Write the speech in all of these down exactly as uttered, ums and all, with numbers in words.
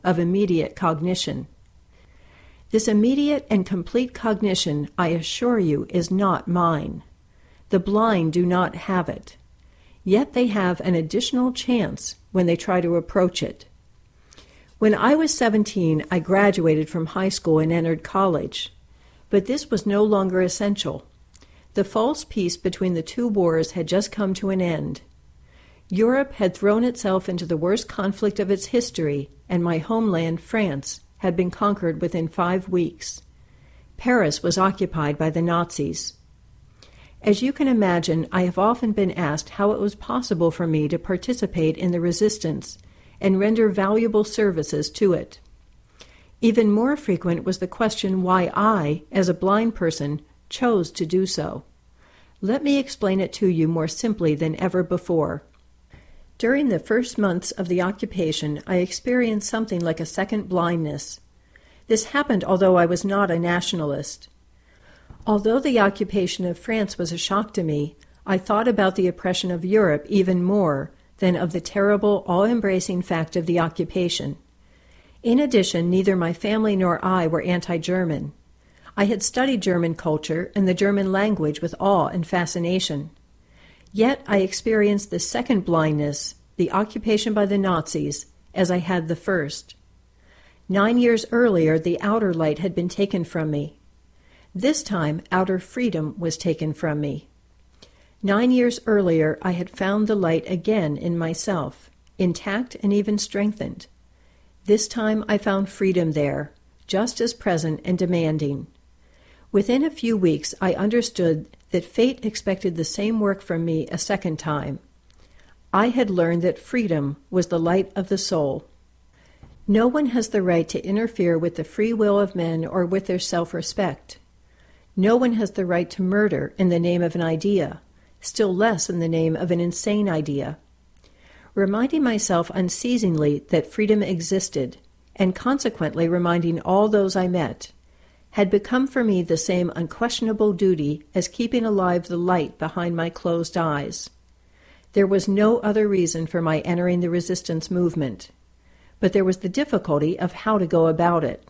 of immediate cognition. This immediate and complete cognition, I assure you, is not mine. The blind do not have it. Yet they have an additional chance when they try to approach it. When I was seventeen, I graduated from high school and entered college. But this was no longer essential. The false peace between the two wars had just come to an end. Europe had thrown itself into the worst conflict of its history, and my homeland, France, had been conquered within five weeks. Paris was occupied by the Nazis. As you can imagine, I have often been asked how it was possible for me to participate in the resistance and render valuable services to it. Even more frequent was the question why I, as a blind person, chose to do so. Let me explain it to you more simply than ever before. During the first months of the occupation, I experienced something like a second blindness. This happened although I was not a nationalist. Although the occupation of France was a shock to me, I thought about the oppression of Europe even more than of the terrible, all-embracing fact of the occupation. In addition, neither my family nor I were anti-German. I had studied German culture and the German language with awe and fascination. Yet I experienced the second blindness, the occupation by the Nazis, as I had the first. Nine years earlier, the outer light had been taken from me. This time, outer freedom was taken from me. Nine years earlier, I had found the light again in myself, intact and even strengthened. This time I found freedom there, just as present and demanding. Within a few weeks, I understood that fate expected the same work from me a second time. I had learned that freedom was the light of the soul. No one has the right to interfere with the free will of men or with their self-respect. No one has the right to murder in the name of an idea, still less in the name of an insane idea. Reminding myself unceasingly that freedom existed, and consequently reminding all those I met, had become for me the same unquestionable duty as keeping alive the light behind my closed eyes. There was no other reason for my entering the resistance movement, but there was the difficulty of how to go about it.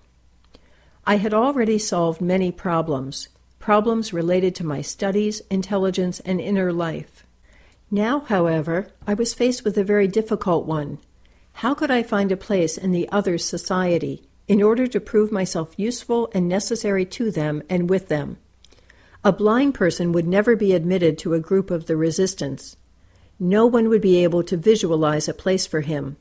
I had already solved many problems, problems related to my studies, intelligence, and inner life. Now, however, I was faced with a very difficult one. How could I find a place in the other's society in order to prove myself useful and necessary to them and with them? A blind person would never be admitted to a group of the resistance. No one would be able to visualize a place for him.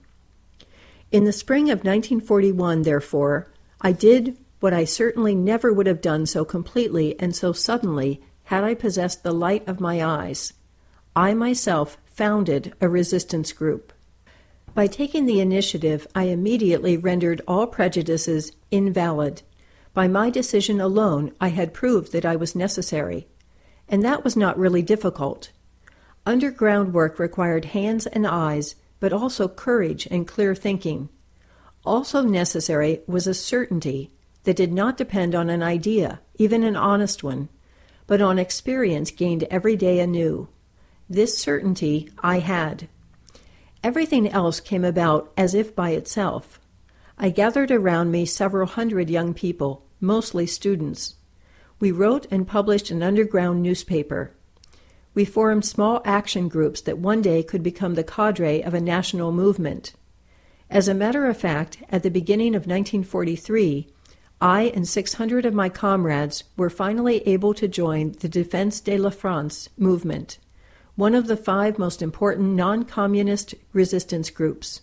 In the spring of nineteen forty-one, therefore, I did what I certainly never would have done so completely and so suddenly had I possessed the light of my eyes. I myself founded a resistance group. By taking the initiative, I immediately rendered all prejudices invalid. By my decision alone, I had proved that I was necessary. And that was not really difficult. Underground work required hands and eyes, but also courage and clear thinking. Also necessary was a certainty that did not depend on an idea, even an honest one, but on experience gained every day anew. This certainty I had. Everything else came about as if by itself. I gathered around me several hundred young people, mostly students. We wrote and published an underground newspaper. We formed small action groups that one day could become the cadre of a national movement. As a matter of fact, at the beginning of nineteen forty-three, I and six hundred of my comrades were finally able to join the Défense de la France movement, one of the five most important non-communist resistance groups.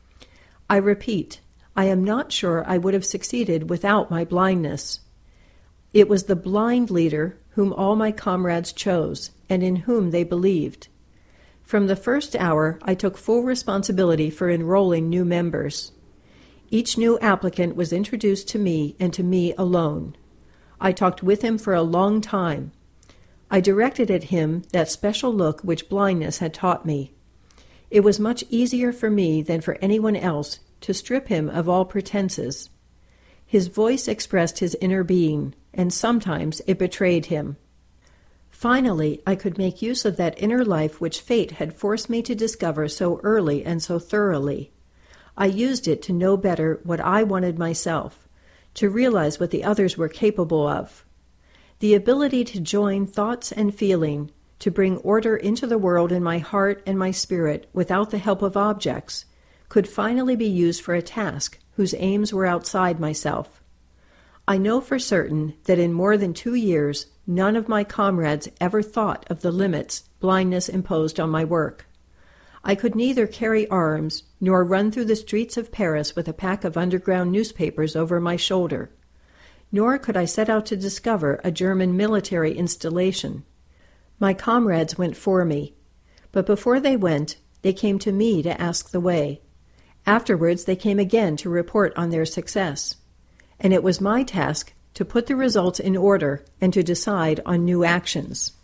I repeat, I am not sure I would have succeeded without my blindness. It was the blind leader whom all my comrades chose and in whom they believed. From the first hour, I took full responsibility for enrolling new members. Each new applicant was introduced to me and to me alone. I talked with him for a long time. I directed at him that special look which blindness had taught me. It was much easier for me than for anyone else to strip him of all pretenses. His voice expressed his inner being, and sometimes it betrayed him. Finally, I could make use of that inner life which fate had forced me to discover so early and so thoroughly. I used it to know better what I wanted myself, to realize what the others were capable of. The ability to join thoughts and feeling, to bring order into the world in my heart and my spirit without the help of objects, could finally be used for a task whose aims were outside myself. I know for certain that in more than two years, none of my comrades ever thought of the limits blindness imposed on my work. I could neither carry arms nor run through the streets of Paris with a pack of underground newspapers over my shoulder. Nor could I set out to discover a German military installation. My comrades went for me, but before they went, they came to me to ask the way. Afterwards, they came again to report on their success, and it was my task to put the results in order and to decide on new actions.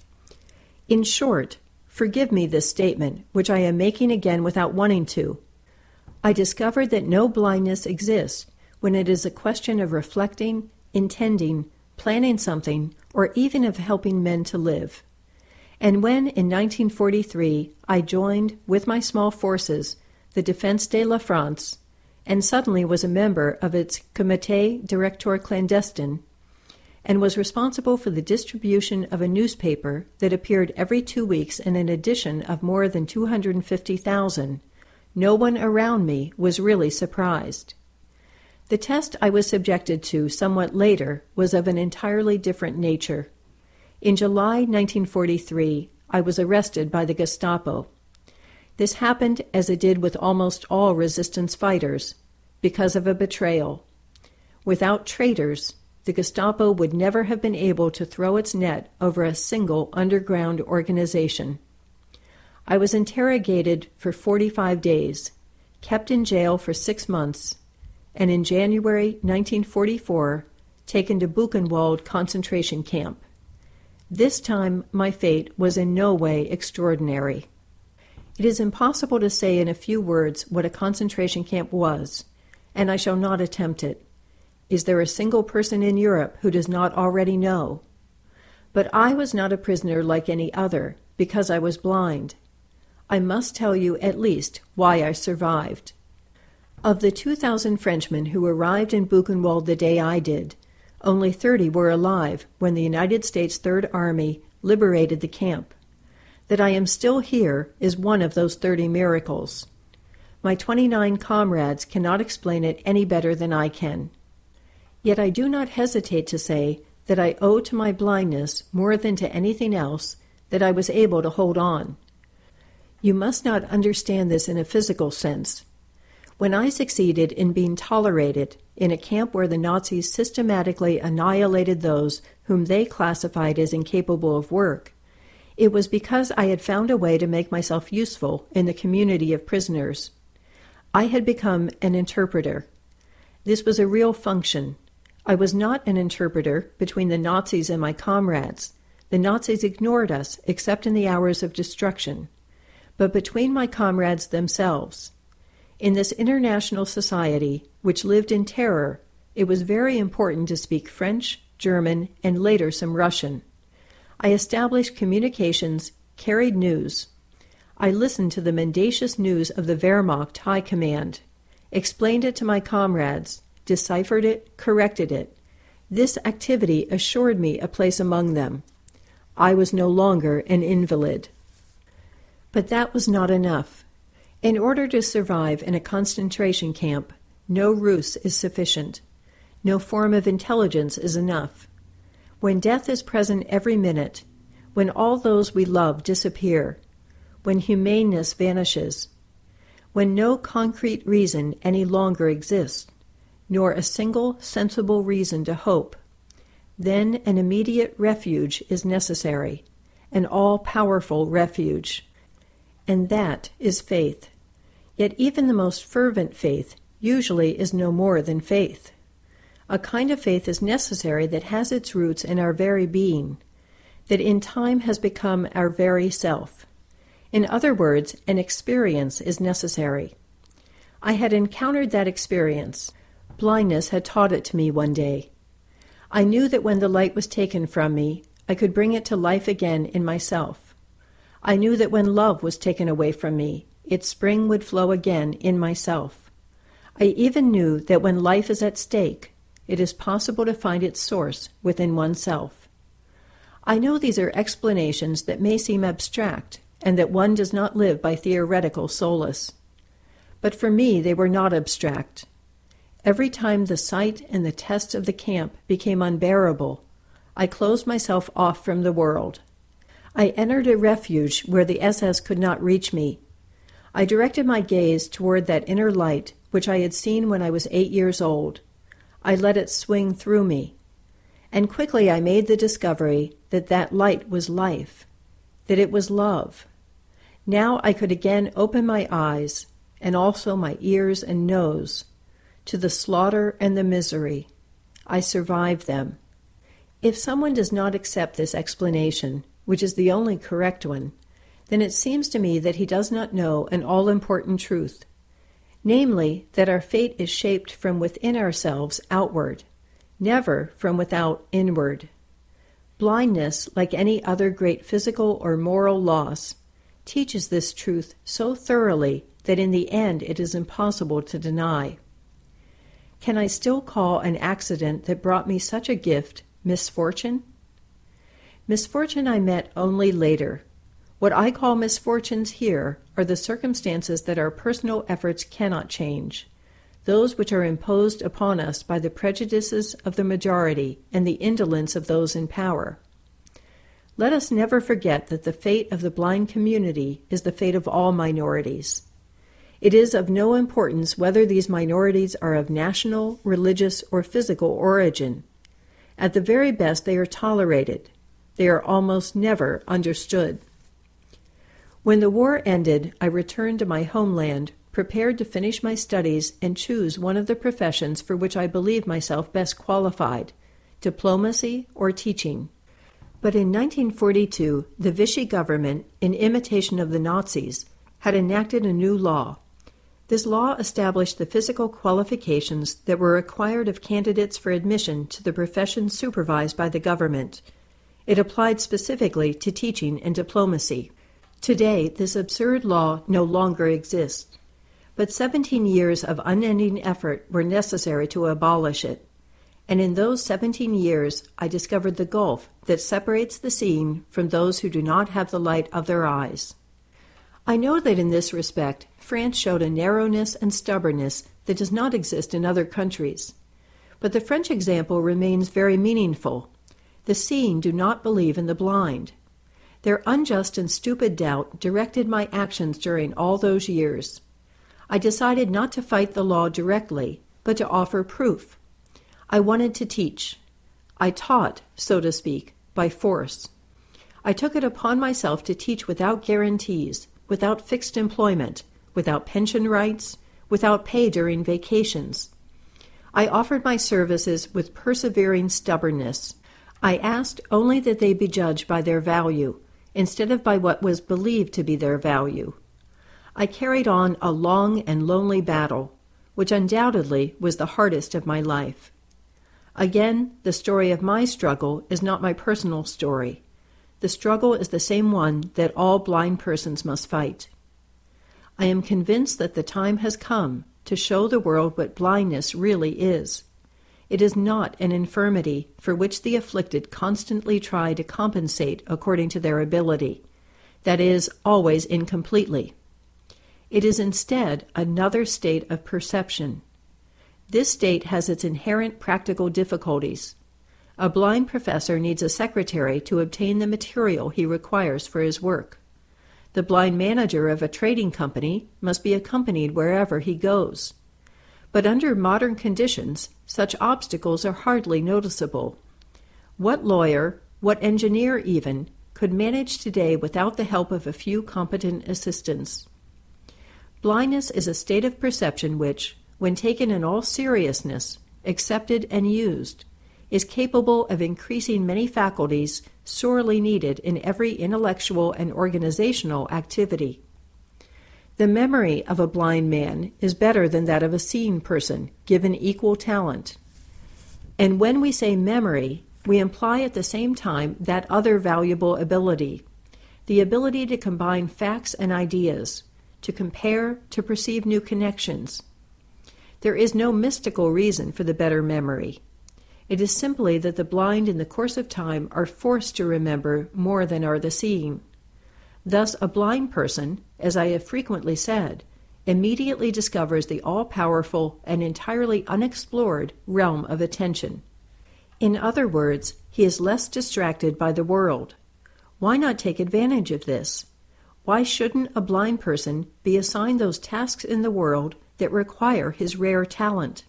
In short, forgive me this statement, which I am making again without wanting to. I discovered that no blindness exists when it is a question of reflecting, intending, planning something, or even of helping men to live. And when, in nineteen forty-three, I joined, with my small forces, the Défense de la France, and suddenly was a member of its Comité Directeur Clandestin, and was responsible for the distribution of a newspaper that appeared every two weeks in an edition of more than two hundred fifty thousand, no one around me was really surprised. The test I was subjected to somewhat later was of an entirely different nature. In July nineteen forty-three, I was arrested by the Gestapo. This happened, as it did with almost all resistance fighters, because of a betrayal. Without traitors, the Gestapo would never have been able to throw its net over a single underground organization. I was interrogated for forty-five days, kept in jail for six months, and in January nineteen forty-four, taken to Buchenwald concentration camp. This time, my fate was in no way extraordinary. It is impossible to say in a few words what a concentration camp was, and I shall not attempt it. Is there a single person in Europe who does not already know? But I was not a prisoner like any other, because I was blind. I must tell you at least why I survived. Of the two thousand Frenchmen who arrived in Buchenwald the day I did, only thirty were alive when the United States Third Army liberated the camp. That I am still here is one of those thirty miracles. My twenty-nine comrades cannot explain it any better than I can. Yet I do not hesitate to say that I owe to my blindness more than to anything else that I was able to hold on. You must not understand this in a physical sense. When I succeeded in being tolerated in a camp where the Nazis systematically annihilated those whom they classified as incapable of work, it was because I had found a way to make myself useful in the community of prisoners. I had become an interpreter. This was a real function. I was not an interpreter between the Nazis and my comrades. The Nazis ignored us except in the hours of destruction, but between my comrades themselves. In this international society, which lived in terror, it was very important to speak French, German, and later some Russian. I established communications, carried news. I listened to the mendacious news of the Wehrmacht High Command, explained it to my comrades, deciphered it, corrected it. This activity assured me a place among them. I was no longer an invalid. But that was not enough. In order to survive in a concentration camp, no ruse is sufficient. No form of intelligence is enough. When death is present every minute, when all those we love disappear, when humaneness vanishes, when no concrete reason any longer exists, nor a single sensible reason to hope, then an immediate refuge is necessary, an all-powerful refuge. And that is faith. Yet even the most fervent faith usually is no more than faith. A kind of faith is necessary that has its roots in our very being, that in time has become our very self. In other words, an experience is necessary. I had encountered that experience. Blindness had taught it to me one day. I knew that when the light was taken from me, I could bring it to life again in myself. I knew that when love was taken away from me, its spring would flow again in myself. I even knew that when life is at stake, it is possible to find its source within oneself. I know these are explanations that may seem abstract, and that one does not live by theoretical solace. But for me they were not abstract. Every time the sight and the test of the camp became unbearable, I closed myself off from the world. I entered a refuge where the S S could not reach me. I directed my gaze toward that inner light which I had seen when I was eight years old. I let it swing through me. And quickly I made the discovery that that light was life, that it was love. Now I could again open my eyes, and also my ears and nose, to the slaughter and the misery. I survived them. If someone does not accept this explanation, which is the only correct one, then it seems to me that he does not know an all-important truth, namely that our fate is shaped from within ourselves outward, never from without inward. Blindness, like any other great physical or moral loss, teaches this truth so thoroughly that in the end it is impossible to deny. Can I still call an accident that brought me such a gift misfortune? Misfortune I met only later. What I call misfortunes here are the circumstances that our personal efforts cannot change, those which are imposed upon us by the prejudices of the majority and the indolence of those in power. Let us never forget that the fate of the blind community is the fate of all minorities. It is of no importance whether these minorities are of national, religious, or physical origin. At the very best, they are tolerated. They are almost never understood. When the war ended, I returned to my homeland, prepared to finish my studies and choose one of the professions for which I believed myself best qualified, diplomacy or teaching. But in nineteen forty-two, the Vichy government, in imitation of the Nazis, had enacted a new law. This law established the physical qualifications that were required of candidates for admission to the profession supervised by the government. It applied specifically to teaching and diplomacy. Today, this absurd law no longer exists, but seventeen years of unending effort were necessary to abolish it. And in those seventeen years, I discovered the gulf that separates the seeing from those who do not have the light of their eyes. I know that in this respect, France showed a narrowness and stubbornness that does not exist in other countries. But the French example remains very meaningful. The seeing do not believe in the blind. Their unjust and stupid doubt directed my actions during all those years. I decided not to fight the law directly, but to offer proof. I wanted to teach. I taught, so to speak, by force. I took it upon myself to teach without guarantees, without fixed employment, without pension rights, without pay during vacations. I offered my services with persevering stubbornness. I asked only that they be judged by their value, instead of by what was believed to be their value. I carried on a long and lonely battle, which undoubtedly was the hardest of my life. Again, the story of my struggle is not my personal story. The struggle is the same one that all blind persons must fight. I am convinced that the time has come to show the world what blindness really is. It is not an infirmity for which the afflicted constantly try to compensate according to their ability, that is, always incompletely. It is instead another state of perception. This state has its inherent practical difficulties. A blind professor needs a secretary to obtain the material he requires for his work. The blind manager of a trading company must be accompanied wherever he goes. But under modern conditions, such obstacles are hardly noticeable. What lawyer, what engineer even, could manage today without the help of a few competent assistants? Blindness is a state of perception which, when taken in all seriousness, accepted and used, is capable of increasing many faculties sorely needed in every intellectual and organizational activity. The memory of a blind man is better than that of a seeing person, given equal talent. And when we say memory, we imply at the same time that other valuable ability, the ability to combine facts and ideas, to compare, to perceive new connections. There is no mystical reason for the better memory. It is simply that the blind in the course of time are forced to remember more than are the seeing. Thus a blind person, as I have frequently said, immediately discovers the all-powerful and entirely unexplored realm of attention. In other words, he is less distracted by the world. Why not take advantage of this? Why shouldn't a blind person be assigned those tasks in the world that require his rare talent?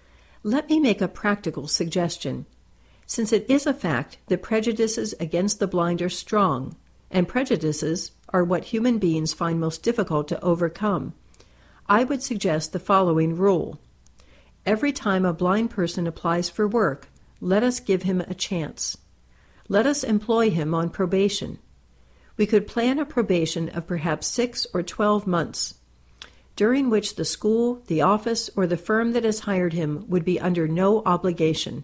Let me make a practical suggestion. Since it is a fact that prejudices against the blind are strong, and prejudices are what human beings find most difficult to overcome, I would suggest the following rule. Every time a blind person applies for work, let us give him a chance. Let us employ him on probation. We could plan a probation of perhaps six or twelve months, during which the school, the office, or the firm that has hired him would be under no obligation.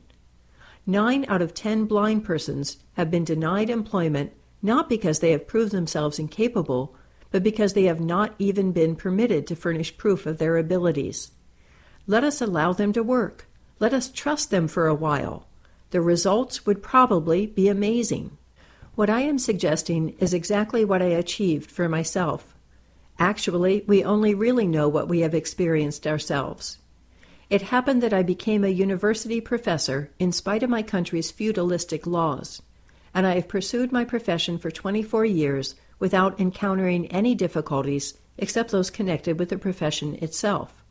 Nine out of ten blind persons have been denied employment not because they have proved themselves incapable, but because they have not even been permitted to furnish proof of their abilities. Let us allow them to work. Let us trust them for a while. The results would probably be amazing. What I am suggesting is exactly what I achieved for myself. Actually, we only really know what we have experienced ourselves. It happened that I became a university professor in spite of my country's feudalistic laws, and I have pursued my profession for twenty-four years without encountering any difficulties except those connected with the profession itself.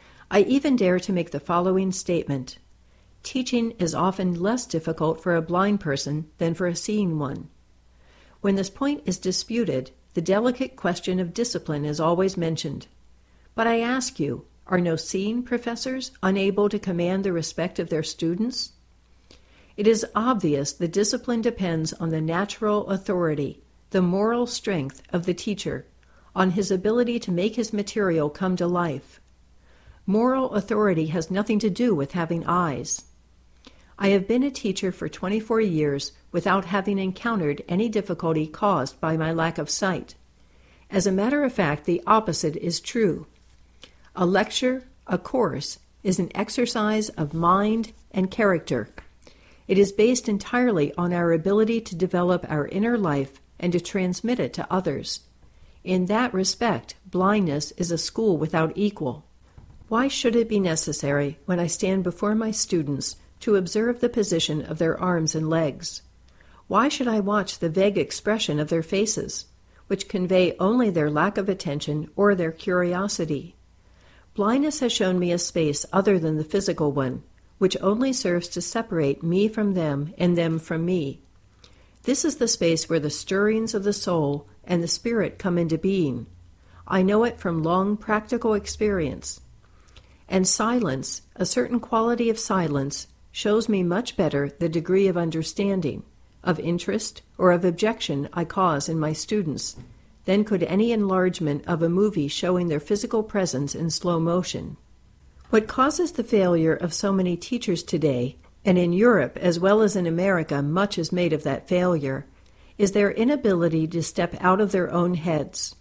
I even dare to make the following statement. Teaching is often less difficult for a blind person than for a seeing one. When this point is disputed, the delicate question of discipline is always mentioned. But I ask you, are no seeing professors unable to command the respect of their students? It is obvious that discipline depends on the natural authority, the moral strength of the teacher, on his ability to make his material come to life. Moral authority has nothing to do with having eyes. I have been a teacher for twenty-four years without having encountered any difficulty caused by my lack of sight. As a matter of fact, the opposite is true. A lecture, a course, is an exercise of mind and character. It is based entirely on our ability to develop our inner life and to transmit it to others. In that respect, blindness is a school without equal. Why should it be necessary, when I stand before my students, to observe the position of their arms and legs? Why should I watch the vague expression of their faces, which convey only their lack of attention or their curiosity? Blindness has shown me a space other than the physical one, which only serves to separate me from them and them from me. This is the space where the stirrings of the soul and the spirit come into being. I know it from long practical experience. And silence, a certain quality of silence, shows me much better the degree of understanding, of interest, or of objection I cause in my students than could any enlargement of a movie showing their physical presence in slow motion. What causes the failure of so many teachers today, and in Europe as well as in America much is made of that failure, is their inability to step out of their own heads.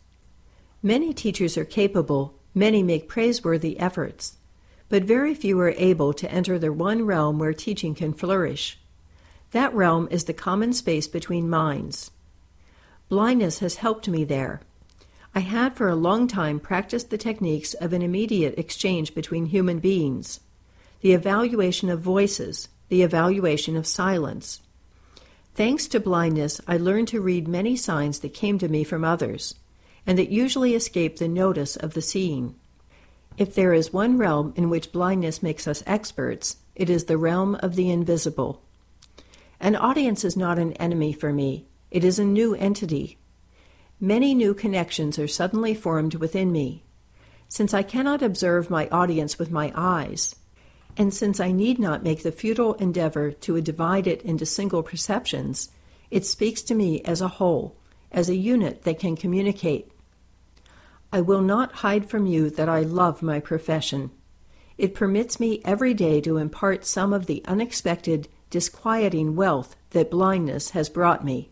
Many teachers are capable, many make praiseworthy efforts, but very few are able to enter the one realm where teaching can flourish. That realm is the common space between minds. Blindness has helped me there. I had for a long time practiced the techniques of an immediate exchange between human beings, the evaluation of voices, the evaluation of silence. Thanks to blindness, I learned to read many signs that came to me from others, and that usually escaped the notice of the seeing. If there is one realm in which blindness makes us experts, it is the realm of the invisible. An audience is not an enemy for me. It is a new entity. Many new connections are suddenly formed within me. Since I cannot observe my audience with my eyes, and since I need not make the futile endeavor to divide it into single perceptions, it speaks to me as a whole, as a unit that can communicate. I will not hide from you that I love my profession. It permits me every day to impart some of the unexpected, disquieting wealth that blindness has brought me.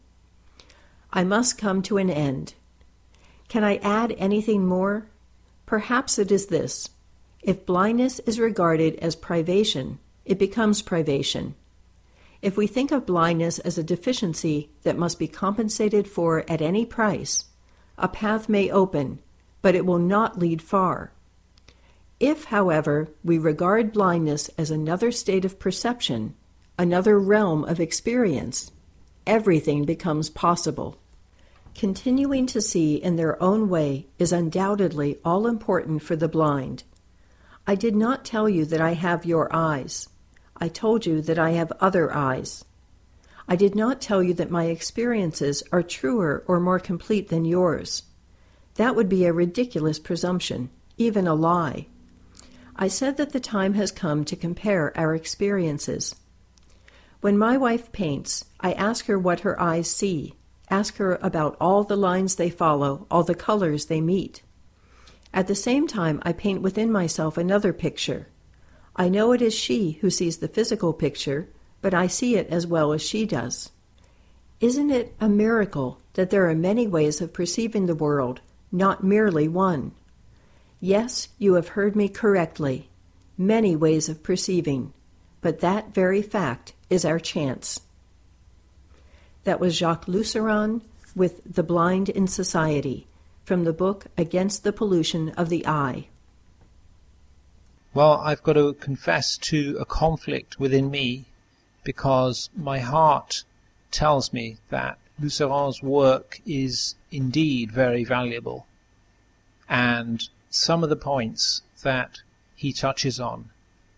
I must come to an end. Can I add anything more? Perhaps it is this. If blindness is regarded as privation, it becomes privation. If we think of blindness as a deficiency that must be compensated for at any price, a path may open, but it will not lead far. If, however, we regard blindness as another state of perception, another realm of experience, everything becomes possible. Continuing to see in their own way is undoubtedly all important for the blind. I did not tell you that I have your eyes. I told you that I have other eyes. I did not tell you that my experiences are truer or more complete than yours. That would be a ridiculous presumption, even a lie. I said that the time has come to compare our experiences. When my wife paints, I ask her what her eyes see, ask her about all the lines they follow, all the colors they meet. At the same time, I paint within myself another picture. I know it is she who sees the physical picture, but I see it as well as she does. Isn't it a miracle that there are many ways of perceiving the world, not merely one? Yes, you have heard me correctly. Many ways of perceiving, but that very fact is our chance. That was Jacques Luceron with The Blind in Society, from the book Against the Pollution of the Eye. Well, I've got to confess to a conflict within me, because my heart tells me that Luceron's work is indeed very valuable, and some of the points that he touches on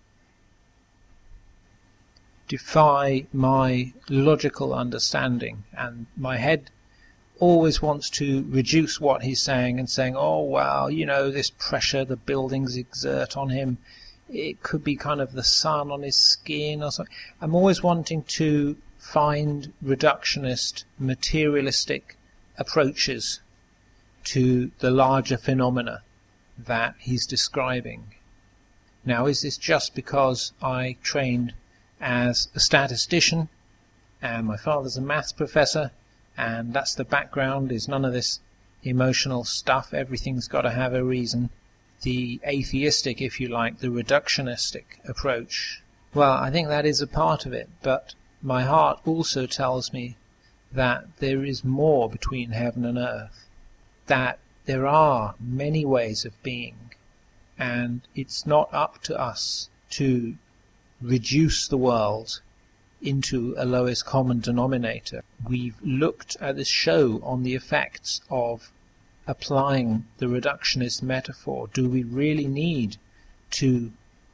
defy my logical understanding, and my head always wants to reduce what he's saying and saying, oh, wow, you know, this pressure the buildings exert on him, it could be kind of the sun on his skin or something. I'm always wanting to find reductionist, materialistic approaches to the larger phenomena that he's describing. Now, is this just because I trained as a statistician and my father's a maths professor, and that's the background, is none of this emotional stuff, everything's got to have a reason? The atheistic, if you like, the reductionistic approach. Well, I think that is a part of it, but my heart also tells me that there is more between heaven and earth, that there are many ways of being, and it's not up to us to reduce the world into a lowest common denominator. We've looked at this show on the effects of applying the reductionist metaphor. Do we really need to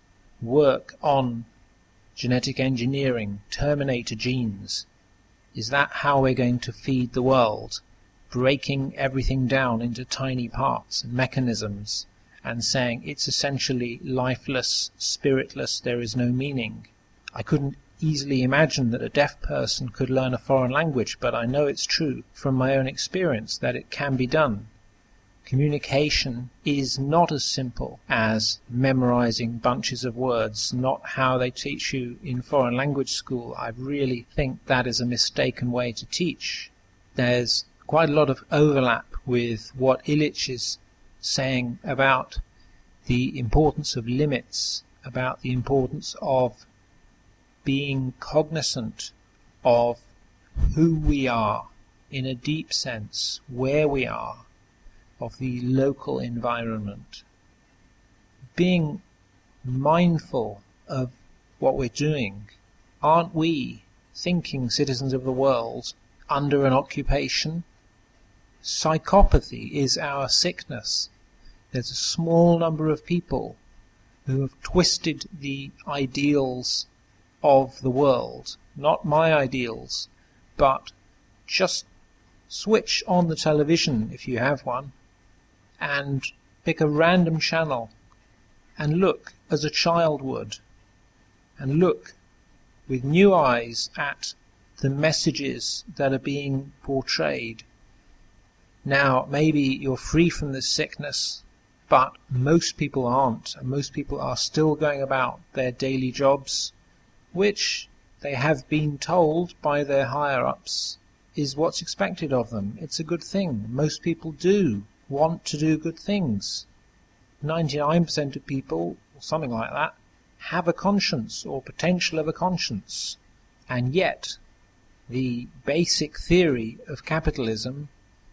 work on genetic engineering, Terminator genes? Is that how we're going to feed the world? Breaking everything down into tiny parts and mechanisms and saying it's essentially lifeless, spiritless, there is no meaning. I couldn't easily imagine that a deaf person could learn a foreign language, but I know it's true from my own experience that it can be done. Communication is not as simple as memorizing bunches of words, not how they teach you in foreign language school. I really think that is a mistaken way to teach. There's quite a lot of overlap with what Illich is saying about the importance of limits, about the importance of being cognizant of who we are in a deep sense, where we are, of the local environment. Being mindful of what we're doing. Aren't we, thinking citizens of the world, under an occupation? Psychopathy is our sickness. There's a small number of people who have twisted the ideals of the world, not my ideals, but just switch on the television if you have one and pick a random channel and look as a child would, and look with new eyes at the messages that are being portrayed. Now, maybe you're free from this sickness, but most people aren't, and most people are still going about their daily jobs, which they have been told by their higher-ups is what's expected of them. It's a good thing. Most people do want to do good things. ninety-nine percent of people something like that, have a conscience or potential of a conscience. And yet, the basic theory of capitalism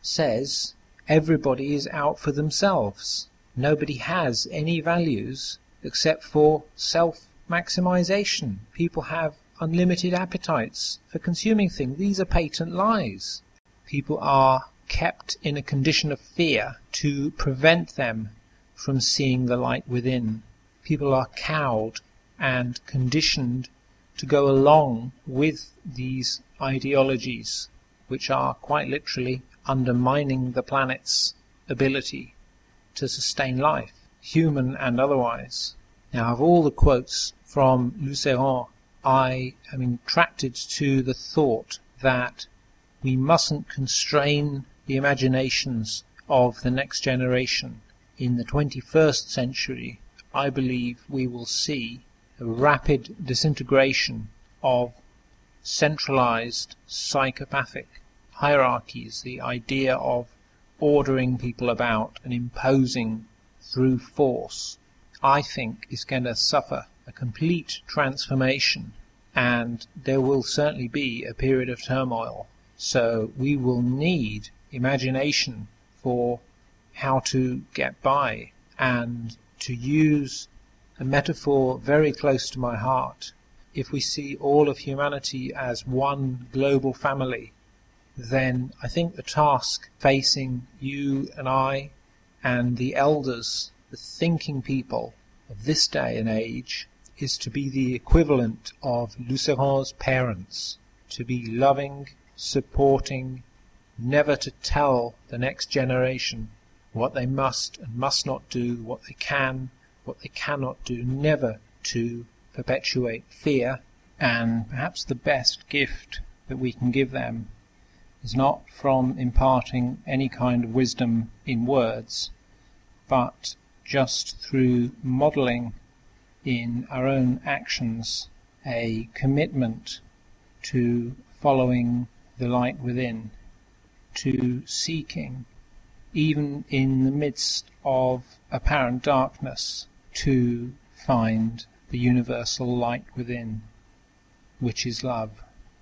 says everybody is out for themselves. Nobody has any values except for self-maximization. People have unlimited appetites for consuming things. These are patent lies. People are kept in a condition of fear to prevent them from seeing the light within. People are cowed and conditioned to go along with these ideologies, which are quite literally undermining the planet's ability to sustain life, human and otherwise. Now, of all the quotes from Lucéron, I am attracted to the thought that we mustn't constrain the imaginations of the next generation. In the twenty-first century, I believe we will see a rapid disintegration of centralized psychopathic hierarchies, the idea of ordering people about and imposing through force, I think is going to suffer a complete transformation, and there will certainly be a period of turmoil. So we will need imagination for how to get by, and to use a metaphor very close to my heart. If we see all of humanity as one global family, then I think the task facing you and I and the elders, the thinking people of this day and age, is to be the equivalent of Lucéron's parents, to be loving, supporting, never to tell the next generation what they must and must not do, what they can, what they cannot do, never to perpetuate fear. And perhaps the best gift that we can give them is not from imparting any kind of wisdom in words, but just through modelling in our own actions a commitment to following the light within, to seeking, even in the midst of apparent darkness, to find the universal light within, which is love.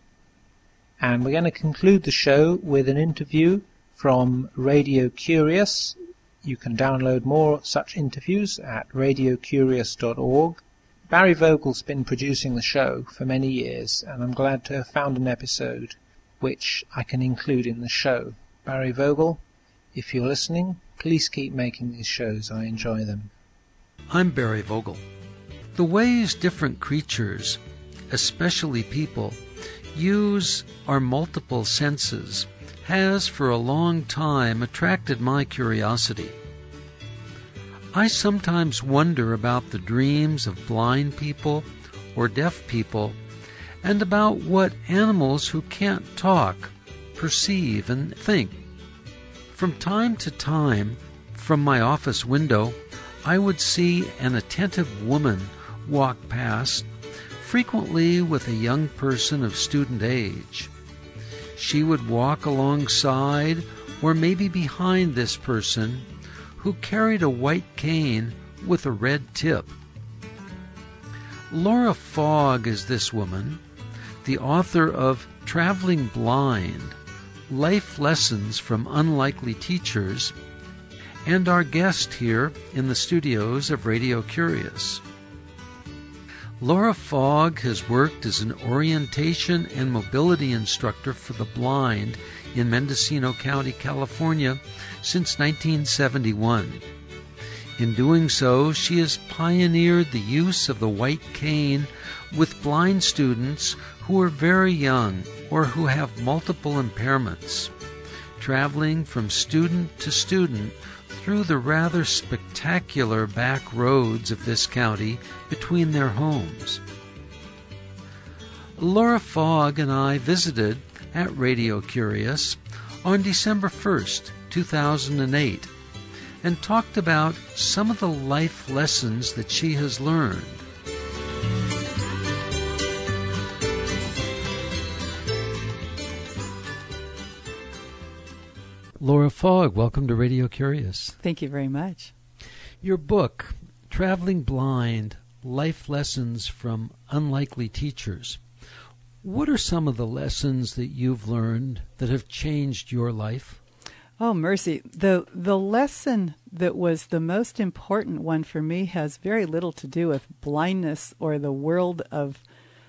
And we're going to conclude the show with an interview from Radio Curious. You can download more such interviews at radio curious dot org. Barry Vogel's been producing the show for many years, and I'm glad to have found an episode which I can include in the show. Barry Vogel, if you're listening, please keep making these shows. I enjoy them. I'm Barry Vogel. The ways different creatures, especially people, use our multiple senses has for a long time attracted my curiosity. I sometimes wonder about the dreams of blind people or deaf people, and about what animals who can't talk perceive and think. From time to time, from my office window, I would see an attentive woman walk past, frequently with a young person of student age. She would walk alongside or maybe behind this person, who carried a white cane with a red tip. Laura Fogg is this woman, the author of Traveling Blind, Life Lessons from Unlikely Teachers, and our guest here in the studios of Radio Curious. Laura Fogg has worked as an orientation and mobility instructor for the blind in Mendocino County, California, since nineteen seventy-one. In doing so, she has pioneered the use of the white cane with blind students who are very young or who have multiple impairments, traveling from student to student through the rather spectacular back roads of this county between their homes. Laura Fogg and I visited at Radio Curious on December first, two thousand eight, and talked about some of the life lessons that she has learned. Laura Fogg, welcome to Radio Curious. Thank you very much. Your book, Traveling Blind, Life Lessons from Unlikely Teachers. What are some of the lessons that you've learned that have changed your life? Oh, mercy. The the lesson that was the most important one for me has very little to do with blindness or the world of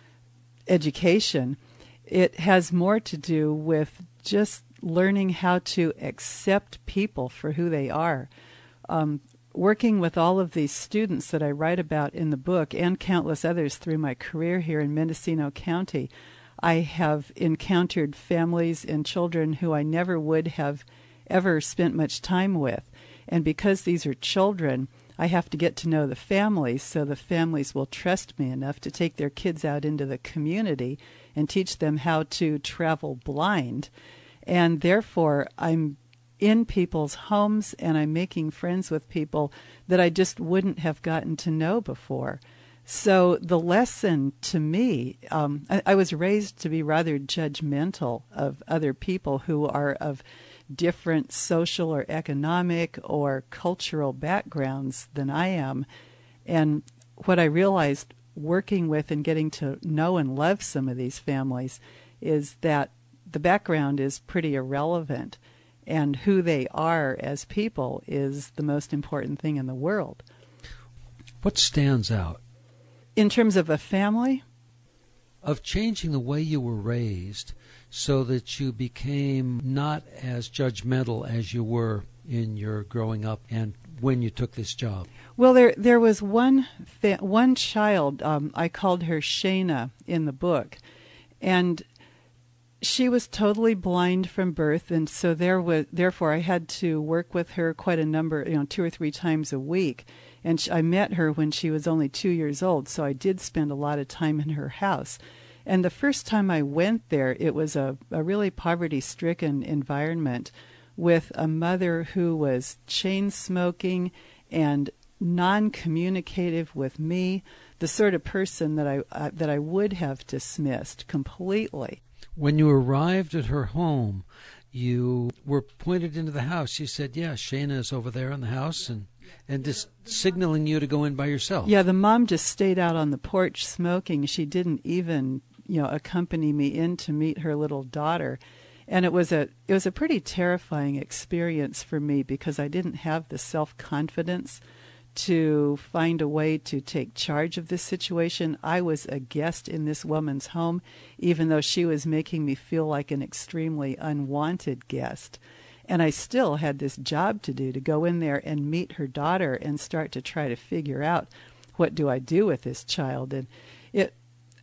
education. It has more to do with just learning how to accept people for who they are. Um, working with all of these students that I write about in the book and countless others through my career here in Mendocino County, I have encountered families and children who I never would have ever spent much time with. And because these are children, I have to get to know the families so the families will trust me enough to take their kids out into the community and teach them how to travel blind. And therefore, I'm in people's homes and I'm making friends with people that I just wouldn't have gotten to know before. So the lesson to me, um, I, I was raised to be rather judgmental of other people who are of different social or economic or cultural backgrounds than I am. And what I realized working with and getting to know and love some of these families is that the background is pretty irrelevant, and who they are as people is the most important thing in the world. What stands out? In terms of a family? Of changing the way you were raised so that you became not as judgmental as you were in your growing up and when you took this job. Well, there there was one fa- one child, um, I called her Shayna in the book, and she was totally blind from birth, and so there was therefore I had to work with her quite a number, you know, two or three times a week. And sh- I met her when she was only two years old, so I did spend a lot of time in her house. And the first time I went there, it was a, a really poverty-stricken environment with a mother who was chain-smoking and non-communicative with me, the sort of person that I uh, that I would have dismissed completely. When you arrived at her home, you were pointed into the house. You said, yeah, Shayna is over there in the house, and, and just signaling you to go in by yourself. Yeah, the mom just stayed out on the porch smoking. She didn't even, you know, accompany me in to meet her little daughter. And it was a it was a pretty terrifying experience for me because I didn't have the self-confidence to find a way to take charge of this situation. I was a guest in this woman's home, even though she was making me feel like an extremely unwanted guest. And I still had this job to do, to go in there and meet her daughter and start to try to figure out, what do I do with this child? And it,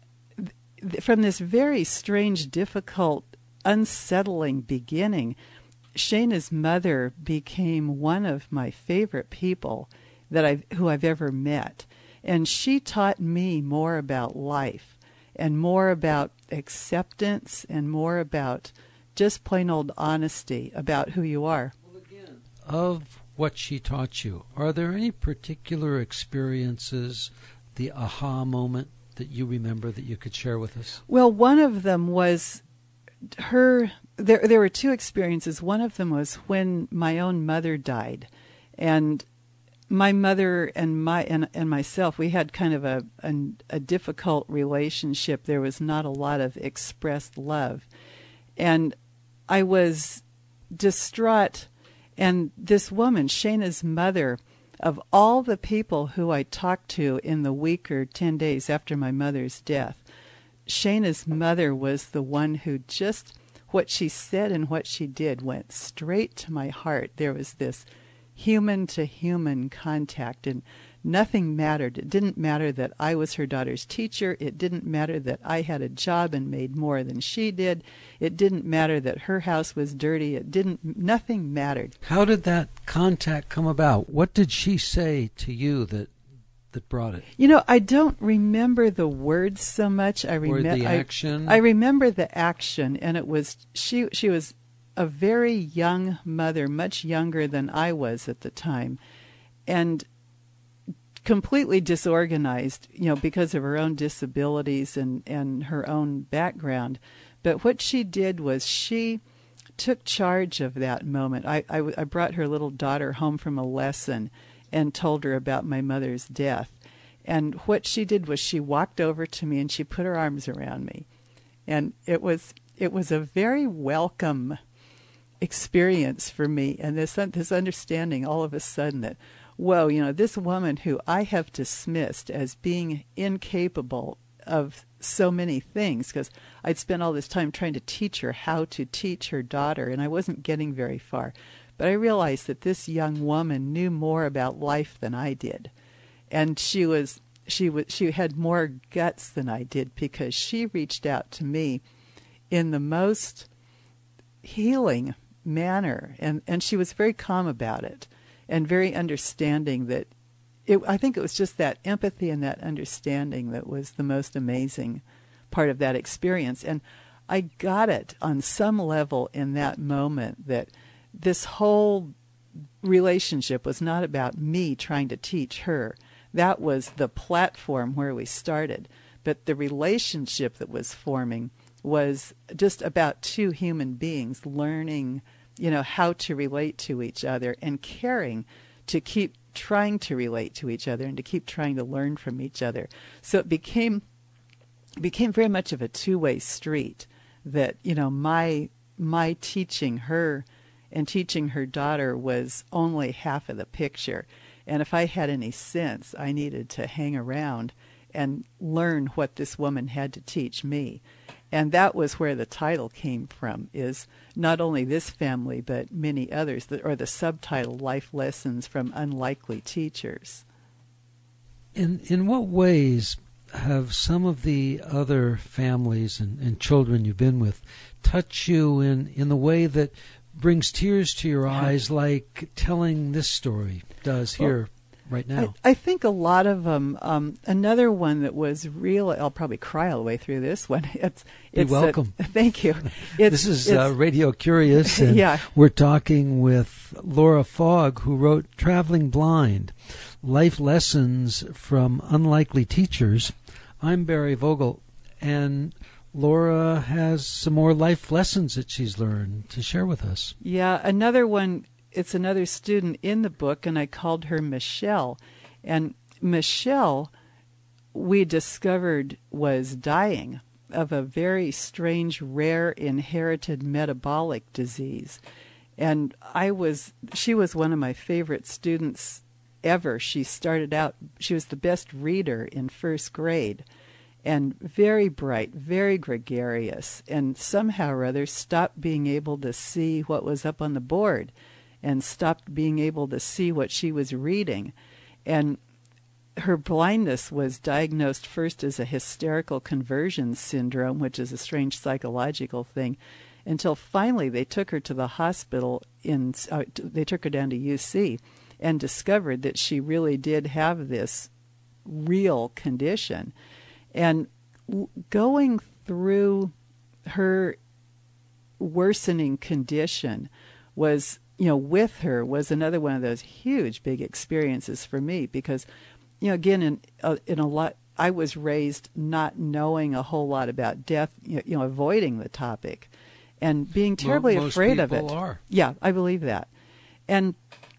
th- from this very strange, difficult, unsettling beginning, Shayna's mother became one of my favorite people that I've, who I've ever met. And she taught me more about life and more about acceptance and more about just plain old honesty about who you are. Well, again, of what she taught you, are there any particular experiences, the aha moment that you remember that you could share with us? Well, one of them was her, there, there were two experiences. One of them was when my own mother died. And my mother and my and, and myself, we had kind of a, a a difficult relationship. There was not a lot of expressed love. And I was distraught. And this woman, Shayna's mother, of all the people who I talked to in the week or ten days after my mother's death, Shayna's mother was the one who just, what she said and what she did went straight to my heart. There was this human-to-human contact, and nothing mattered. It didn't matter that I was her daughter's teacher. It didn't matter that I had a job and made more than she did. It didn't matter that her house was dirty. It didn't. Nothing mattered. How did that contact come about? What did she say to you that that brought it? You know, I don't remember the words so much. I remember the action. I, I remember the action, and it was she. She was a very young mother, much younger than I was at the time, and completely disorganized, you know, because of her own disabilities and, and her own background. But what she did was she took charge of that moment. I, I, I brought her little daughter home from a lesson, and told her about my mother's death. And what she did was she walked over to me and she put her arms around me. And it was it was a very welcome experience for me, and this this understanding all of a sudden that, whoa, you know, this woman who I have dismissed as being incapable of so many things, because I'd spent all this time trying to teach her how to teach her daughter, and I wasn't getting very far. But I realized that this young woman knew more about life than I did, and she was she was she had more guts than I did, because she reached out to me in the most healing manner, and and she was very calm about it and very understanding. That it I think it was just that empathy and that understanding that was the most amazing part of that experience. And I got it on some level in that moment that this whole relationship was not about me trying to teach her. That was the platform where we started. But the relationship that was forming was just about two human beings learning, you know, how to relate to each other and caring to keep trying to relate to each other and to keep trying to learn from each other. So it became became very much of a two-way street, that, you know, my my teaching her and teaching her daughter was only half of the picture. And if I had any sense, I needed to hang around and learn what this woman had to teach me. And that was where the title came from, is not only this family, but many others, or the subtitle, Life Lessons from Unlikely Teachers. In in what ways have some of the other families and, and children you've been with touched you in, in the way that brings tears to your eyes, like telling this story does here well, right now? I, I think a lot of them. Um, another one that was real. I'll probably cry all the way through this one. It's, it's You're welcome. A, thank you. It's, this is uh, Radio Curious, and yeah. we're talking with Laura Fogg, who wrote Traveling Blind, Life Lessons from Unlikely Teachers. I'm Barry Vogel, and Laura has some more life lessons that she's learned to share with us. Yeah, another one, it's another student in the book, and I called her Michelle. And Michelle, we discovered, was dying of a very strange, rare, inherited metabolic disease. And I was, she was one of my favorite students ever. She started out, she was the best reader in first grade. And very bright, very gregarious, and somehow or other stopped being able to see what was up on the board and stopped being able to see what she was reading. And her blindness was diagnosed first as a hysterical conversion syndrome, which is a strange psychological thing, until finally they took her to the hospital. In uh, they took her down to U C and discovered that she really did have this real condition. And going through her worsening condition was, you know, with her was another one of those huge, big experiences for me, because, you know, again, in uh, in a lot, I was raised not knowing a whole lot about death, you know, avoiding the topic, and being terribly Most afraid of it. people are. Yeah, I believe that, and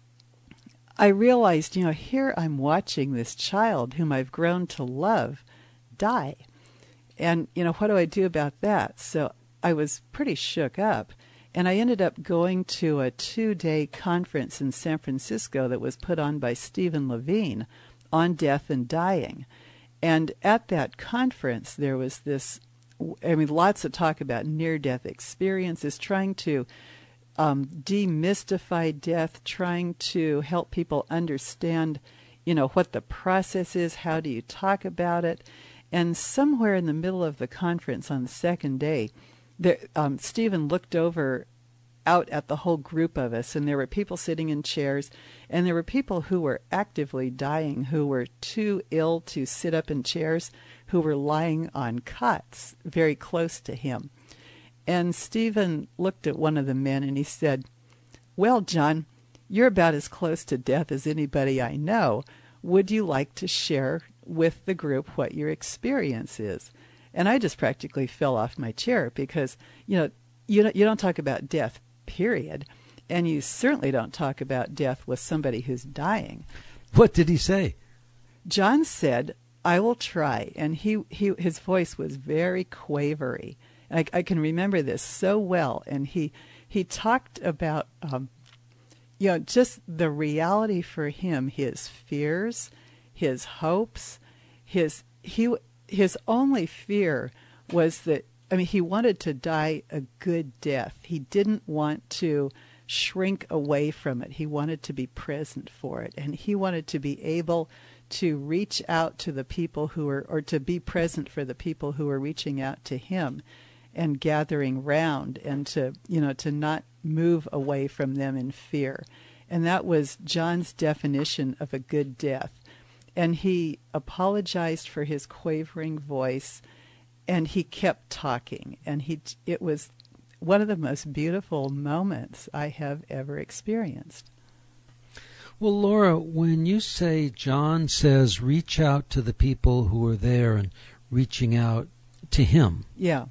I realized, you know, here I'm watching this child whom I've grown to love die. And, you know, what do I do about that? So I was pretty shook up. And I ended up going to a two-day conference in San Francisco that was put on by Stephen Levine on death and dying. And at that conference, there was this, I mean, lots of talk about near-death experiences, trying to um, demystify death, trying to help people understand, you know, what the process is, how do you talk about it. And somewhere in the middle of the conference on the second day, there, um, Stephen looked over out at the whole group of us, and there were people sitting in chairs, and there were people who were actively dying, who were too ill to sit up in chairs, who were lying on cots very close to him. And Stephen looked at one of the men and he said, "Well, John, you're about as close to death as anybody I know. Would you like to share with the group what your experience is?" And I just practically fell off my chair, because, you know, you don't, you don't talk about death, period. And you certainly don't talk about death with somebody who's dying. What did he say? John said, "I will try." And he, he his voice was very quavery. I, I can remember this so well. And he he talked about, um, you know, just the reality for him, his fears, his hopes, his he his only fear was that, I mean, he wanted to die a good death. He didn't want to shrink away from it. He wanted to be present for it, and he wanted to be able to reach out to the people who are, or to be present for the people who are reaching out to him and gathering round, and to, you know, to not move away from them in fear. And that was John's definition of a good death. And he apologized for his quavering voice, and he kept talking, and he it was one of the most beautiful moments I have ever experienced. Well, Laura, when you say John says reach out to the people who are there and reaching out to him, yeah,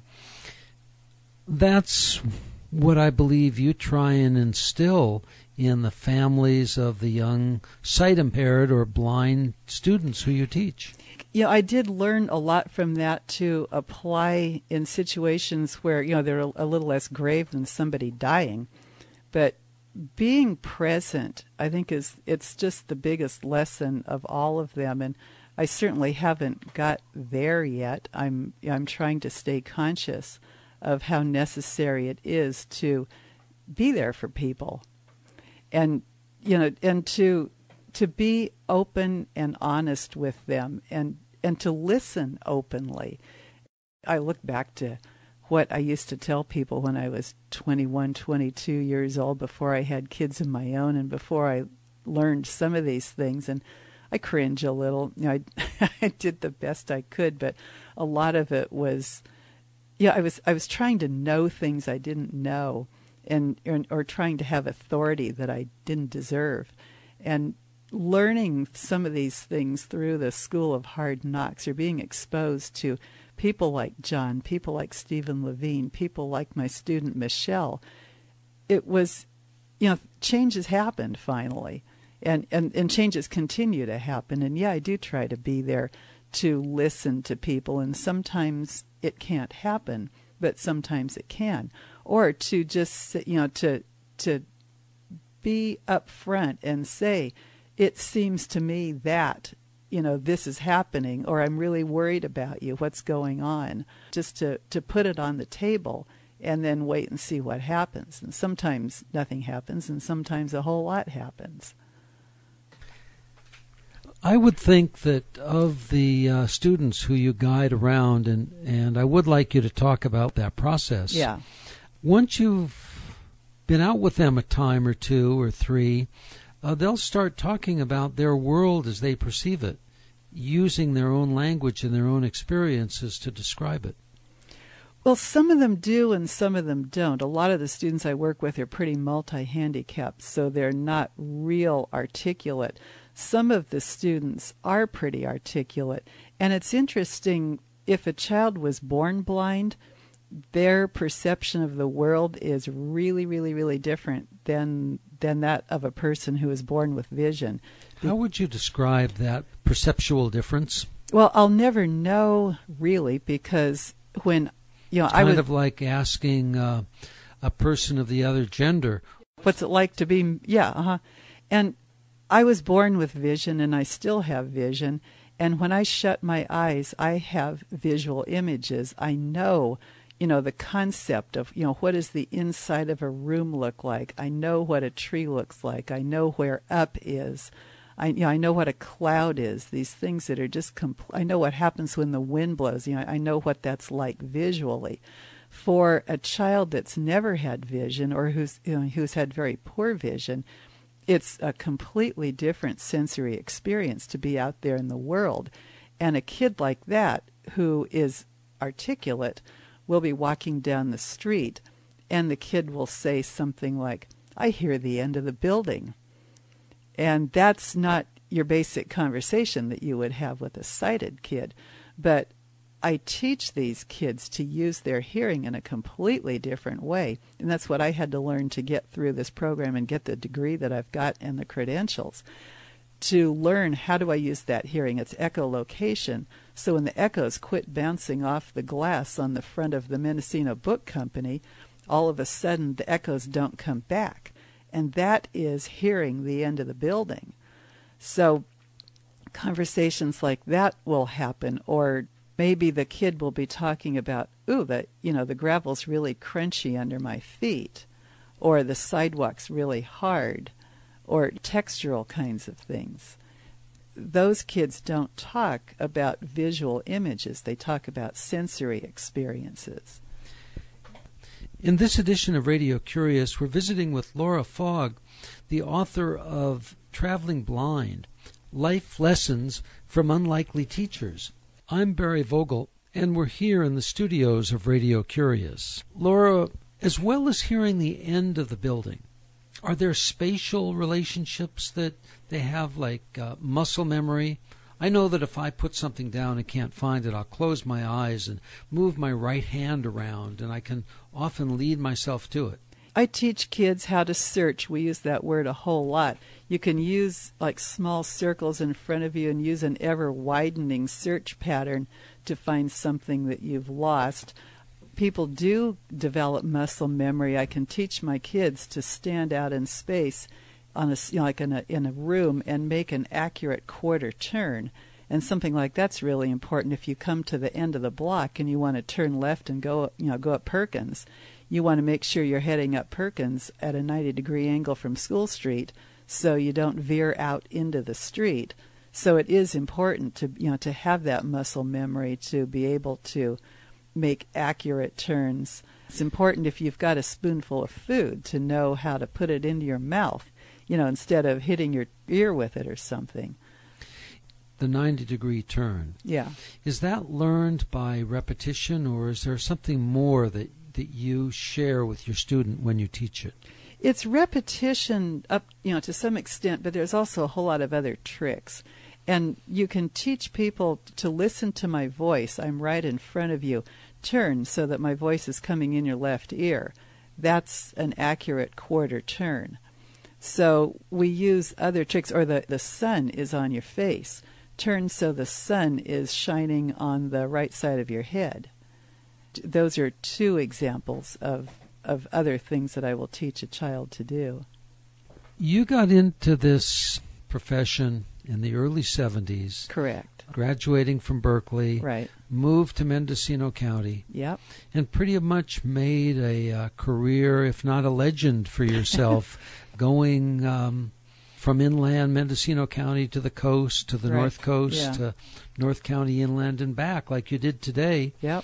that's what I believe you try and instill in the families of the young sight-impaired or blind students who you teach. Yeah, I did learn a lot from that to apply in situations where, you know, they're a, a little less grave than somebody dying. But being present, I think, is it's just the biggest lesson of all of them. And I certainly haven't got there yet. I'm I'm trying to stay conscious of how necessary it is to be there for people. And, you know, and to to be open and honest with them, and, and to listen openly. I look back to what I used to tell people when I was twenty-one, twenty-two years old, before I had kids of my own and before I learned some of these things. And I cringe a little. You know, I, I did the best I could, but a lot of it was, yeah, I was I was trying to know things I didn't know, and or, or trying to have authority that I didn't deserve. And learning some of these things through the School of Hard Knocks, or being exposed to people like John, people like Stephen Levine, people like my student Michelle, it was, you know, changes happened finally. And, and, and changes continue to happen. And yeah, I do try to be there to listen to people. And sometimes it can't happen, but sometimes it can. Or to just, you know, to to be upfront and say, it seems to me that, you know, this is happening, or I'm really worried about you, what's going on. Just to, to put it on the table and then wait and see what happens. And sometimes nothing happens, and sometimes a whole lot happens. I would think that of the uh, students who you guide around, and, and I would like you to talk about that process. Yeah. Once you've been out with them a time or two or three, uh, they'll start talking about their world as they perceive it, using their own language and their own experiences to describe it. Well, some of them do and some of them don't. A lot of the students I work with are pretty multi-handicapped, so they're not real articulate. Some of the students are pretty articulate. And it's interesting, if a child was born blind, their perception of the world is really, really, really different than than that of a person who is born with vision. How would you describe that perceptual difference? Well, I'll never know, really, because when, you know, it's I was kind of like asking uh, a person of the other gender, what's it like to be, yeah, uh-huh. And I was born with vision, and I still have vision. And when I shut my eyes, I have visual images. I know, you know, the concept of, you know, what does the inside of a room look like? I know what a tree looks like. I know where up is. I, you know, I know what a cloud is. These things that are just, compl- I know what happens when the wind blows. You know, I know what that's like visually. For a child that's never had vision, or who's, you know, who's had very poor vision, it's a completely different sensory experience to be out there in the world. And a kid like that, who is articulate, will be walking down the street, and the kid will say something like, "I hear the end of the building." And that's not your basic conversation that you would have with a sighted kid. But I teach these kids to use their hearing in a completely different way. And that's what I had to learn to get through this program and get the degree that I've got and the credentials. to learn how do I use that hearing. It's echolocation. So when the echoes quit bouncing off the glass on the front of the Mendocino Book Company, all of a sudden the echoes don't come back. And that is hearing the end of the building. So conversations like that will happen, or maybe the kid will be talking about, ooh, that, you know, the gravel's really crunchy under my feet, or the sidewalk's really hard, or textural kinds of things. Those kids don't talk about visual images. They talk about sensory experiences. In this edition of Radio Curious, we're visiting with Laura Fogg, the author of Traveling Blind, Life Lessons from Unlikely Teachers. I'm Barry Vogel, and we're here in the studios of Radio Curious. Laura, as well as hearing the end of the building, are there spatial relationships that they have, like uh, muscle memory? I know that if I put something down and can't find it, I'll close my eyes and move my right hand around, and I can often lead myself to it. I teach kids how to search. We use that word a whole lot. You can use like small circles in front of you and use an ever-widening search pattern to find something that you've lost. People do develop muscle memory. I can teach my kids to stand out in space, on a, you know, like in a, in a room, and make an accurate quarter turn. And something like that's really important. If you come to the end of the block and you want to turn left and go, you know, go up Perkins, you want to make sure you're heading up Perkins at a ninety degree angle from School Street, so you don't veer out into the street. So it is important to, you know, to have that muscle memory to be able to make accurate turns. It's important if you've got a spoonful of food to know how to put it into your mouth, you know, instead of hitting your ear with it or something. The ninety degree turn. Yeah. Is that learned by repetition, or is there something more that, that you share with your student when you teach it? It's repetition up, you know, to some extent, but there's also a whole lot of other tricks. And you can teach people to listen to my voice. I'm right in front of you. Turn so that my voice is coming in your left ear. That's an accurate quarter turn. So we use other tricks, or the, the sun is on your face. Turn so the sun is shining on the right side of your head. Those are two examples of, of other things that I will teach a child to do. You got into this profession in the early seventies. Correct. Graduating from Berkeley. Right. Moved to Mendocino County. Yep. And pretty much made a uh, career, if not a legend, for yourself, going um, from inland Mendocino County to the coast, to the right. North Coast, yeah. to North County inland and back, like you did today. Yep.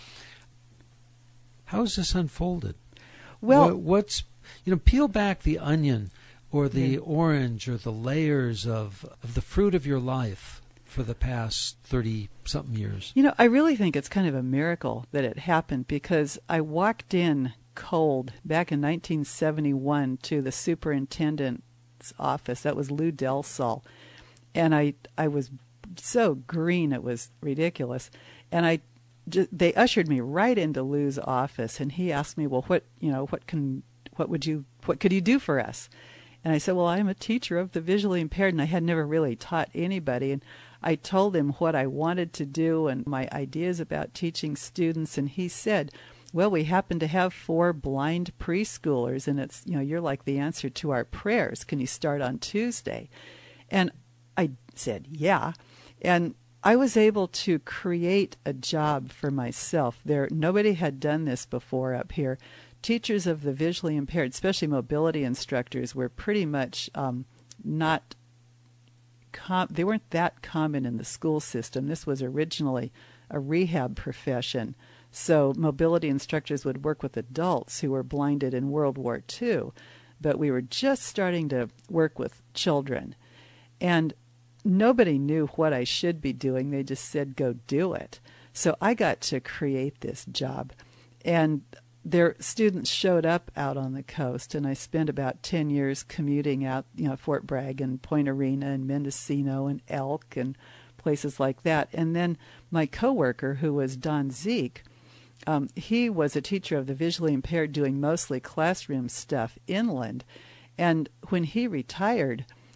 How has this unfolded? Well, what, what's, you know, peel back the onion, or the yeah. orange, or the layers of, of the fruit of your life for the past thirty-something years. You know, I really think it's kind of a miracle that it happened, because I walked in cold back in nineteen seventy-one to the superintendent's office. That was Lou Delsol. And I I was so green, it was ridiculous. And I just, they ushered me right into Lou's office, and he asked me, well, what, you know, what can, what would you, what could you do for us? And I said, well, I'm a teacher of the visually impaired, and I had never really taught anybody. And I told him what I wanted to do and my ideas about teaching students, and he said, well, we happen to have four blind preschoolers, and it's, you know, you're like the answer to our prayers. Can you start on Tuesday? And I said, yeah. And I was able to create a job for myself. There, nobody had done this before up here. Teachers of the visually impaired, especially mobility instructors, were pretty much um, not, com- they weren't that common in the school system. This was originally a rehab profession. So mobility instructors would work with adults who were blinded in World War Two. But we were just starting to work with children. And nobody knew what I should be doing. They just said, go do it. So I got to create this job. And their students showed up out on the coast, and I spent about ten years commuting out, you know, Fort Bragg and Point Arena and Mendocino and Elk and places like that. And then my coworker, who was Don Zeke, um, he was a teacher of the visually impaired doing mostly classroom stuff inland. And when he retired,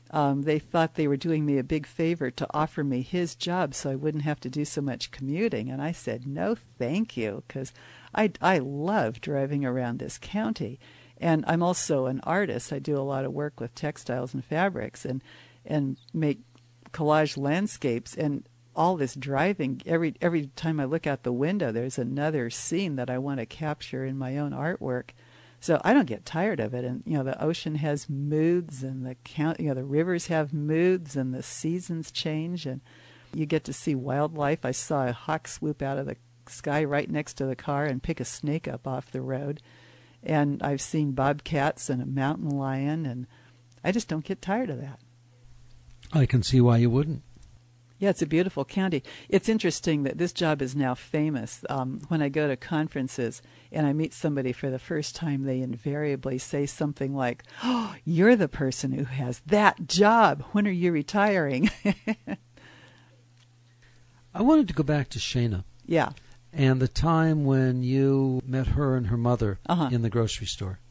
Um, they thought they were doing me a big favor to offer me his job so I wouldn't have to do so much commuting. And I said, no, thank you, because I, I love driving around this county. And I'm also an artist. I do a lot of work with textiles and fabrics and, and make collage landscapes. And all this driving, every every time I look out the window, there's another scene that I want to capture in my own artwork. So I don't get tired of it. And, you know, the ocean has moods, and the count, you know, the rivers have moods, and the seasons change, and you get to see wildlife. I saw a hawk swoop out of the sky right next to the car and pick a snake up off the road. And I've seen bobcats and a mountain lion, and I just don't get tired of that. I can see why you wouldn't. Yeah, it's a beautiful county. It's interesting that this job is now famous. Um, when I go to conferences and I meet somebody for the first time, they invariably say something like, oh, you're the person who has that job. When are you retiring? I wanted to go back to Shana. Yeah. And the time when you met her and her mother uh-huh. in the grocery store.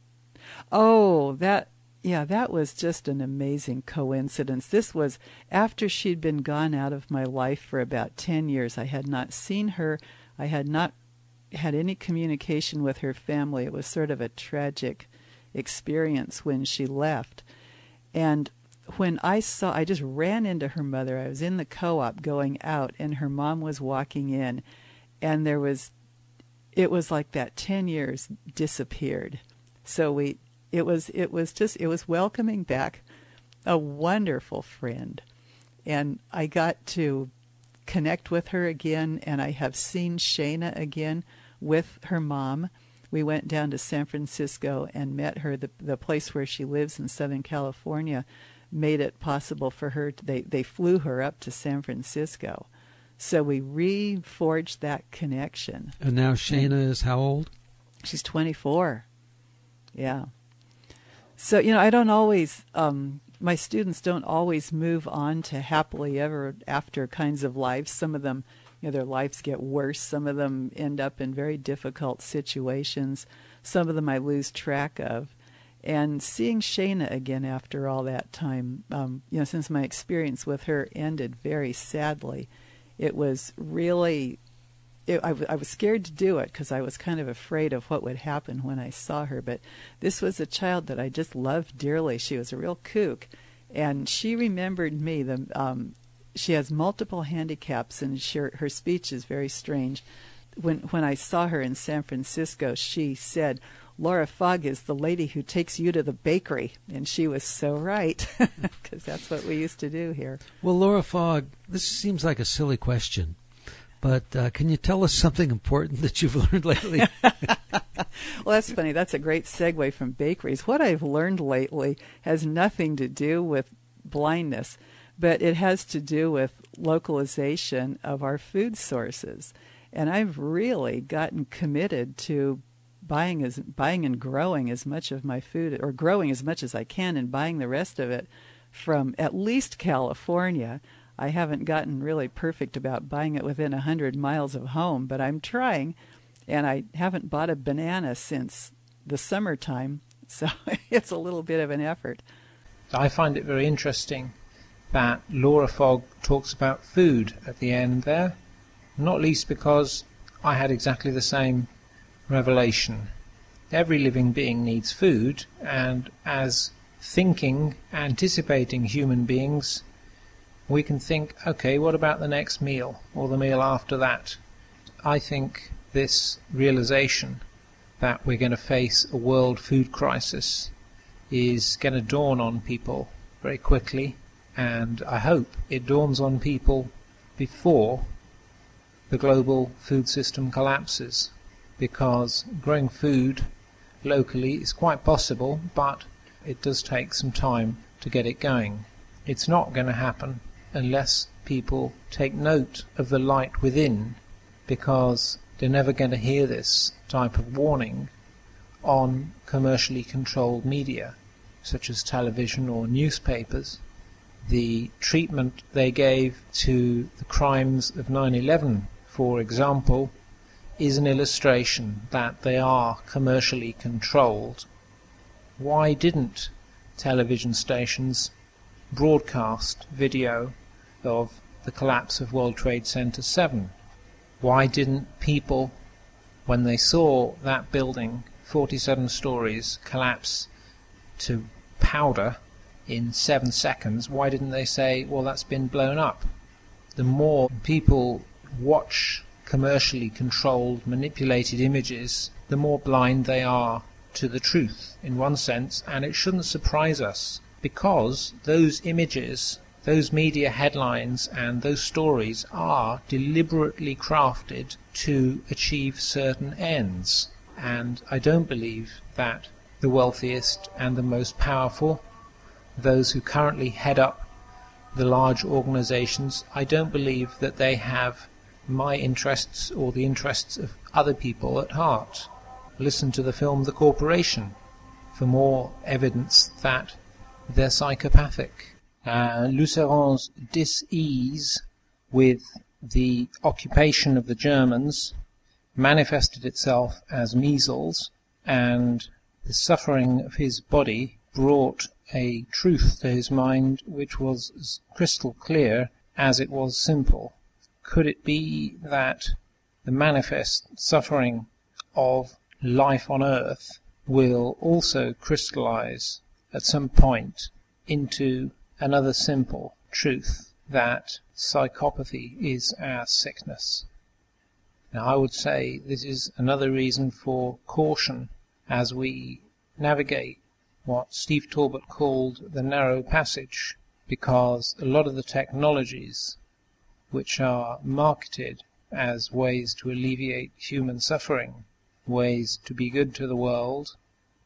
Oh, that... Yeah, that was just an amazing coincidence. This was after she'd been gone out of my life for about ten years. I had not seen her. I had not had any communication with her family. It was sort of a tragic experience when she left. And when I saw, I just ran into her mother. I was in the co-op going out, and her mom was walking in. And there was, it was like that ten years disappeared. So we... It was it was just it was welcoming back a wonderful friend, and I got to connect with her again, and I have seen Shana again with her mom. We went down to San Francisco and met her. The the place where she lives in Southern California made it possible for her to, they they flew her up to San Francisco, so we reforged that connection. And now Shana is how old? She's twenty-four. Yeah. So, you know, I don't always, um, my students don't always move on to happily ever after kinds of lives. Some of them, you know, their lives get worse. Some of them end up in very difficult situations. Some of them I lose track of. And seeing Shana again after all that time, um, you know, since my experience with her ended very sadly, it was really... It, I, w- I was scared to do it because I was kind of afraid of what would happen when I saw her. But this was a child that I just loved dearly. She was a real kook, and she remembered me. The, um, she has multiple handicaps, and she, her speech is very strange. When when I saw her in San Francisco, she said, "Laura Fogg is the lady who takes you to the bakery," and she was so right, because that's what we used to do here. Well, Laura Fogg, this seems like a silly question. But uh, can you tell us something important that you've learned lately? Well, that's funny. That's a great segue from bakeries. What I've learned lately has nothing to do with blindness, but it has to do with localization of our food sources. And I've really gotten committed to buying as buying and growing as much of my food, or growing as much as I can and buying the rest of it from at least California. I haven't gotten really perfect about buying it within a hundred miles of home, but I'm trying, and I haven't bought a banana since the summertime, so it's a little bit of an effort. I find it very interesting that Laura Fogg talks about food at the end there, not least because I had exactly the same revelation. Every living being needs food, and as thinking, anticipating human beings, we can think, okay, what about the next meal, or the meal after that? I think this realization that we're going to face a world food crisis is going to dawn on people very quickly, and I hope it dawns on people before the global food system collapses, because growing food locally is quite possible, but it does take some time to get it going. It's not going to happen unless people take note of the light within, because they're never going to hear this type of warning on commercially controlled media, such as television or newspapers. The treatment they gave to the crimes of nine eleven, for example, is an illustration that they are commercially controlled. Why didn't television stations broadcast video of the collapse of World Trade Center seven? Why didn't people, when they saw that building, forty-seven stories, collapse to powder in seven seconds, why didn't they say, well, that's been blown up? The more people watch commercially controlled, manipulated images, the more blind they are to the truth, in one sense, and it shouldn't surprise us, because those images, those media headlines and those stories are deliberately crafted to achieve certain ends. And I don't believe that the wealthiest and the most powerful, those who currently head up the large organizations, I don't believe that they have my interests or the interests of other people at heart. Listen to the film The Corporation for more evidence that they're psychopathic. Uh, Luceron's dis-ease with the occupation of the Germans manifested itself as measles, and the suffering of his body brought a truth to his mind which was as crystal clear as it was simple. Could it be that the manifest suffering of life on earth will also crystallize at some point into another simple truth, that psychopathy is our sickness? Now, I would say this is another reason for caution as we navigate what Steve Talbot called the narrow passage, because a lot of the technologies which are marketed as ways to alleviate human suffering, ways to be good to the world,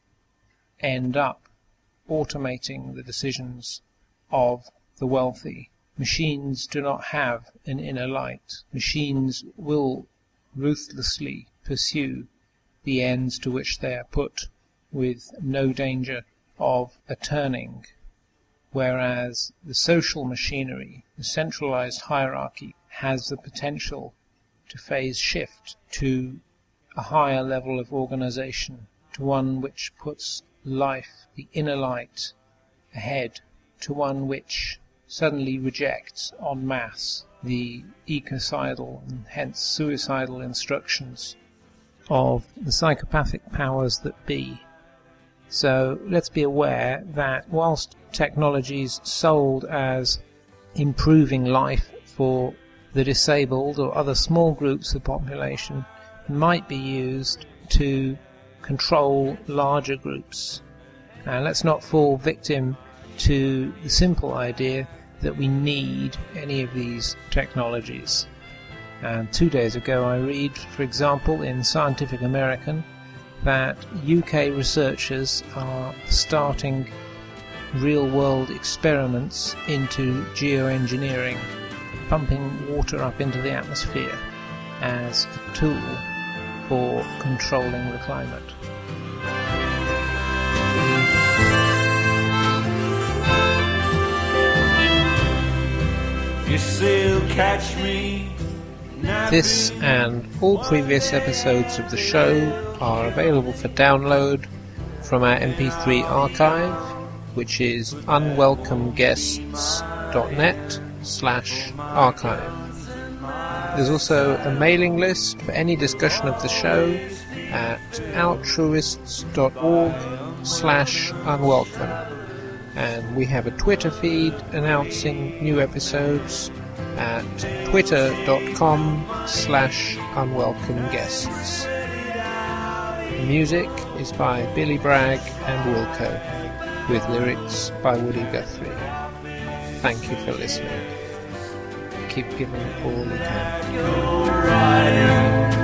end up automating the decisions of the wealthy. Machines do not have an inner light. Machines will ruthlessly pursue the ends to which they are put, with no danger of a turning, whereas the social machinery, the centralized hierarchy, has the potential to phase shift to a higher level of organization, to one which puts life, the inner light, ahead, to one which suddenly rejects en masse the ecocidal and hence suicidal instructions of the psychopathic powers that be. So let's be aware that whilst technologies sold as improving life for the disabled or other small groups of population might be used to control larger groups. Now, let's not fall victim to the simple idea that we need any of these technologies. And two days ago I read, for example, in Scientific American, that U K researchers are starting real-world experiments into geoengineering, pumping water up into the atmosphere as a tool for controlling the climate. You still catch me. This and all previous episodes of the show are available for download from our M P three archive, which is unwelcomeguests.net slash archive. There's also a mailing list for any discussion of the show at altruists.org slash unwelcome. And we have a Twitter feed announcing new episodes at twitter.com slash unwelcomeguests. The music is by Billy Bragg and Wilco, with lyrics by Woody Guthrie. Thank you for listening. Keep giving all you can.